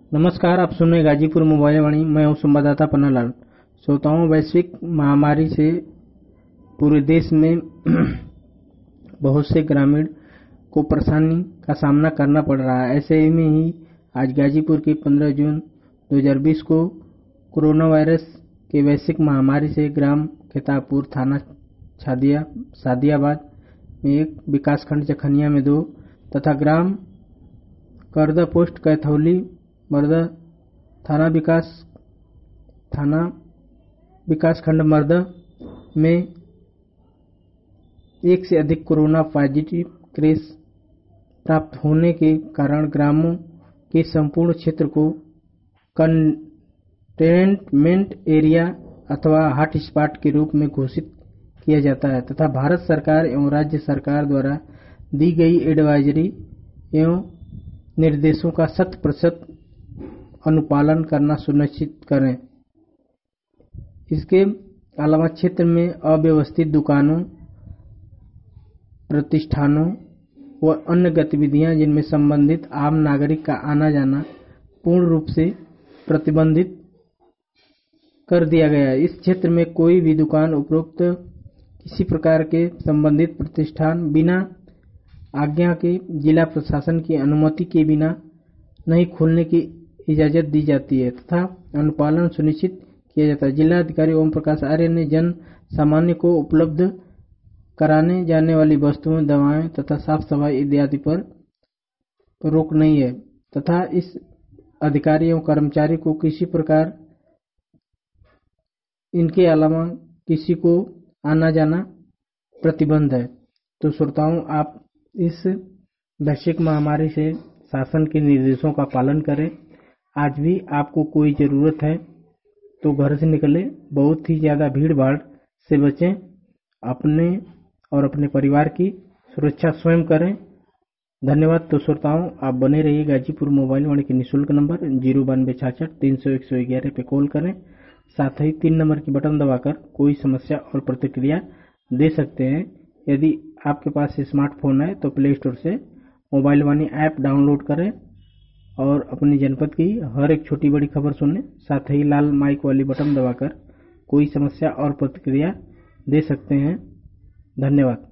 नमस्कार, आप सुन रहे गाजीपुर मोबाइल वाणी। मैं हूं संवाददाता पन्नालाल। श्रोताओं, वैश्विक महामारी से पूरे देश में बहुत से ग्रामीण को परेशानी का सामना करना पड़ रहा है। ऐसे में ही आज गाजीपुर की 15 जून 2020 को कोरोना वायरस के वैश्विक महामारी से ग्राम खेतापुर, थाना सादियाबाद में एक, विकासखंड चखनिया में 2 तथा ग्राम करदा पोस्ट कैथौली मर्दा थाना विकासखंड मर्दा में 1 से अधिक कोरोना पॉजिटिव केस प्राप्त होने के कारण ग्रामों के संपूर्ण क्षेत्र को कंटेनमेंट एरिया अथवा हॉटस्पॉट के रूप में घोषित किया जाता है तथा भारत सरकार एवं राज्य सरकार द्वारा दी गई एडवाइजरी एवं निर्देशों का 100% अनुपालन करना सुनिश्चित करें। इसके अलावा क्षेत्र में अव्यवस्थित दुकानों, प्रतिष्ठानों व अन्य गतिविधियां जिनमें संबंधित आम नागरिक का आना जाना पूर्ण रूप से प्रतिबंधित कर दिया गया है। इस क्षेत्र में कोई भी दुकान, उपरोक्त किसी प्रकार के संबंधित प्रतिष्ठान बिना आज्ञा के, जिला प्रशासन की अनुमति के बिना नहीं खोलने की इजाजत दी जाती है तथा अनुपालन सुनिश्चित किया जाता है। जिला अधिकारी ओम प्रकाश आर्य ने जन सामान्य को उपलब्ध कराने जाने वाली वस्तुएं, दवाएं तथा साफ सफाई इत्यादि पर रोक नहीं है तथा इस अधिकारी एवं कर्मचारी को किसी प्रकार इनके अलावा किसी को आना जाना प्रतिबंध है। तो श्रोताओं, आप इस वैश्विक महामारी से शासन के निर्देशों का पालन करें। आज भी आपको कोई ज़रूरत है तो घर से निकलें। बहुत ही ज़्यादा भीड़ भाड़ से बचें। अपने और अपने परिवार की सुरक्षा स्वयं करें। धन्यवाद। तो श्रोताओं, आप बने रहिए गाजीपुर मोबाइल वाणी के निःशुल्क नंबर 9266 300 111 पे कॉल करें। साथ ही 3 नंबर की बटन दबाकर कोई समस्या और प्रतिक्रिया दे सकते हैं। यदि आपके पास स्मार्टफोन है तो प्ले स्टोर से मोबाइल वाणी ऐप डाउनलोड करें और अपनी जनपद की हर एक छोटी बड़ी खबर सुनें। साथ ही लाल माइक वाली बटन दबाकर कोई समस्या और प्रतिक्रिया दे सकते हैं। धन्यवाद।